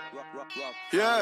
Yeah.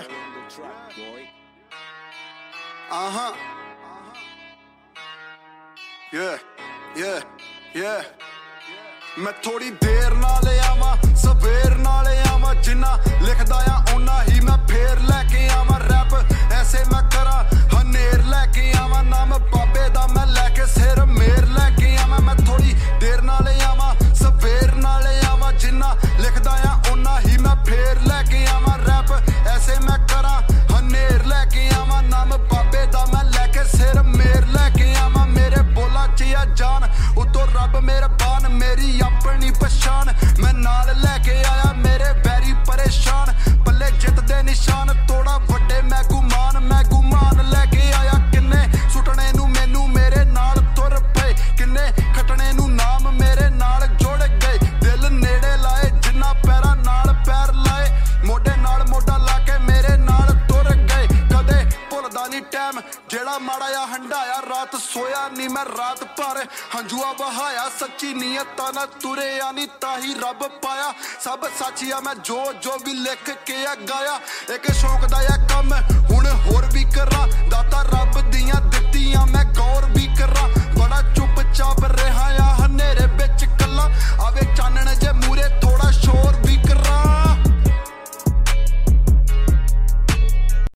Yeah. मैं थोड़ी देर नाल आवां सवेर नाल आवां जिन्ना लिखदा आ उन्ना ही मैं फेर लैके आवां रैप ऐसे मैं करा हनेर लैके आवां नाम बाबे दा मैं लैके सिर मेर लैके आवां मैं थोड़ी देर नाल आवां सवेर नाल आवां जिन्ना लिखदा आ उन्ना ही मैं फेर लैके आवां रैप ऐसे मैं करा हनेर लैके आवां नाम बाबे दा मैं लैके सिर मेर लैके आवां मेरे बोला च आ जान उतो रब मेरे बान मेरी अपनी पछान मैं नाल लैके आया मेरे बैरी परेशान पल्ले जित दे निशान तोड़ा वड्डे मैं गुमान लैके आया किन्ने सुटने नू मैनू मेरे नाल तुर पे किन्ने खटने नू नाम मेरे नाल जुड़ गए दिल नेड़े लाए जिन्ना पैरा नाल पैर लाए मोढे नाल मोढा ला के मेरे नाल तुर गए कदे भुलदा नहीं टैम जेड़ा माड़ा आ हंडाया रात सोया नहीं मैं रात भर हंजुआ बहाया सच्ची नीयत ना तुरे आनी ताही रब पाया सब सच आ मैं जो भी लिख के आ गाया एक शौक दा आ कम हुण होर भी करा दाता रब दियां दित्तियां मैं गौर भी करा बड़ा चुप चाप